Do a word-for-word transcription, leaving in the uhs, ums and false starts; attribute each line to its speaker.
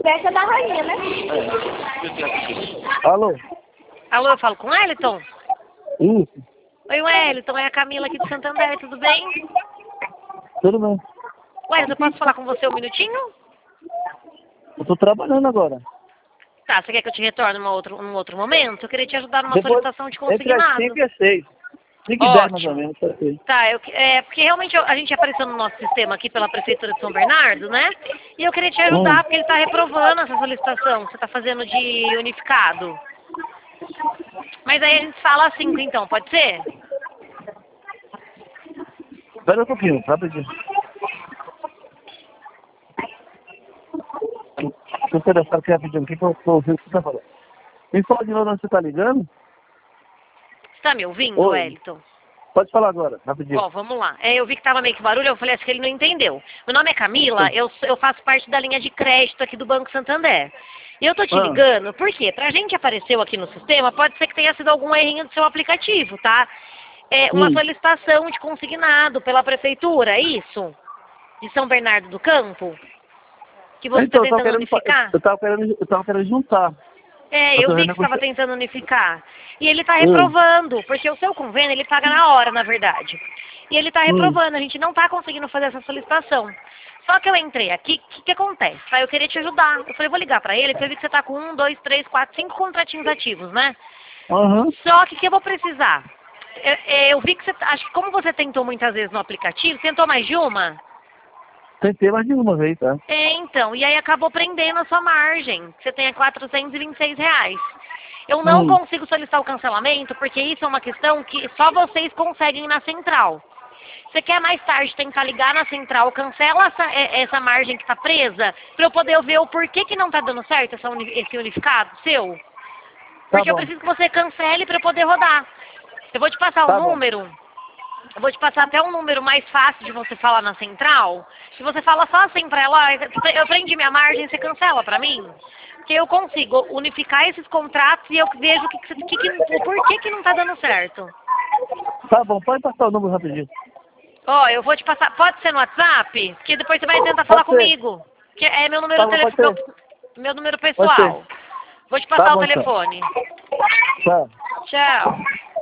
Speaker 1: Festa da rainha, né?
Speaker 2: Alô?
Speaker 3: Alô, eu falo com o Wellington?
Speaker 2: Isso,
Speaker 3: Oi, Wellington, é a Camila aqui de Santander, tudo bem?
Speaker 2: tudo bem.
Speaker 3: Wellington, eu posso falar com você um minutinho?
Speaker 2: Eu tô trabalhando agora.
Speaker 3: Tá, você quer que eu te retorne num outro, num outro momento? Eu queria te ajudar numa
Speaker 2: Depois,
Speaker 3: solicitação de
Speaker 2: entre as
Speaker 3: consignado.
Speaker 2: cinco e as seis. cinco e dez mais ou
Speaker 3: Ótimo.
Speaker 2: menos, tá sei.
Speaker 3: Tá, eu, é, porque realmente eu- a gente apareceu no nosso sistema aqui pela Prefeitura de São Bernardo, né? E eu queria te ajudar,
Speaker 2: Hum.
Speaker 3: porque ele está reprovando essa solicitação que você está fazendo de unificado. Mas aí a gente fala às cinco então, pode ser?
Speaker 2: Espera um pouquinho, rapidinho. Deixa eu interessar aqui rapidinho. O que que eu tô ouvindo que você tá falando? Me fala de novo onde você tá ligando?
Speaker 3: Você tá me ouvindo,
Speaker 2: Oi.
Speaker 3: Wellington?
Speaker 2: Pode falar agora, rapidinho.
Speaker 3: Ó, vamos lá. É, eu vi que tava meio que barulho, eu falei, acho que ele não entendeu. Meu nome é Camila, eu, eu faço parte da linha de crédito aqui do Banco Santander. E eu tô te
Speaker 2: Ah.
Speaker 3: ligando, por quê? Pra gente que apareceu aqui no sistema, pode ser que tenha sido algum errinho do seu aplicativo, tá? É uma
Speaker 2: Hum.
Speaker 3: solicitação de consignado pela Prefeitura, é isso? De São Bernardo do Campo? Que você
Speaker 2: Então,
Speaker 3: tá
Speaker 2: eu tava
Speaker 3: tentando
Speaker 2: querendo, fa-
Speaker 3: unificar?
Speaker 2: eu tava querendo, eu tava querendo juntar.
Speaker 3: É,
Speaker 2: Eu
Speaker 3: eu
Speaker 2: tô
Speaker 3: vi que você estava
Speaker 2: renegociando.
Speaker 3: tentando unificar. E ele está
Speaker 2: Hum.
Speaker 3: reprovando, porque o seu convênio ele paga na hora, na verdade. E ele está
Speaker 2: Hum.
Speaker 3: reprovando, a gente não está conseguindo fazer essa solicitação. Só que eu entrei aqui, o que, que acontece? Aí eu queria te ajudar. Eu falei, vou ligar para ele, porque eu vi que você está com um, dois, três, quatro, cinco contratinhos ativos, né?
Speaker 2: Aham.
Speaker 3: Só que o que eu vou precisar? Eu, eu vi que você, acho que como você tentou muitas vezes no aplicativo, tentou mais de uma?
Speaker 2: Tentei mais de uma vez, tá?
Speaker 3: É, então, e aí acabou prendendo a sua margem. Você tem a quatrocentos e vinte e seis reais. Eu não
Speaker 2: Hum.
Speaker 3: consigo solicitar o cancelamento, porque isso é uma questão que só vocês conseguem na central. Você quer mais tarde tentar ligar na central, cancela essa, é, essa margem que está presa, para eu poder ver o porquê que não está dando certo essa uni- esse unificado seu?
Speaker 2: Tá
Speaker 3: Porque eu
Speaker 2: bom.
Speaker 3: preciso que você cancele para eu poder rodar. Eu vou te passar
Speaker 2: Tá
Speaker 3: o
Speaker 2: bom.
Speaker 3: número. Eu vou te passar até um número mais fácil de você falar na central. Se você fala só assim pra ela, ó, eu prendi minha margem, você cancela pra mim? Porque eu consigo unificar esses contratos e eu vejo o que, que, que, que, o porquê que não tá dando certo.
Speaker 2: Tá bom, pode passar o número rapidinho.
Speaker 3: Ó, eu vou te passar, pode ser no WhatsApp? Porque depois você vai tentar
Speaker 2: Pode
Speaker 3: falar
Speaker 2: ser.
Speaker 3: comigo. Que é meu número,
Speaker 2: Tá bom, pode
Speaker 3: telefone,
Speaker 2: ser.
Speaker 3: meu, meu número
Speaker 2: Pode
Speaker 3: pessoal.
Speaker 2: ser.
Speaker 3: Vou te
Speaker 2: Tá
Speaker 3: passar o
Speaker 2: bom, então.
Speaker 3: telefone.
Speaker 2: Tá.
Speaker 3: Tchau.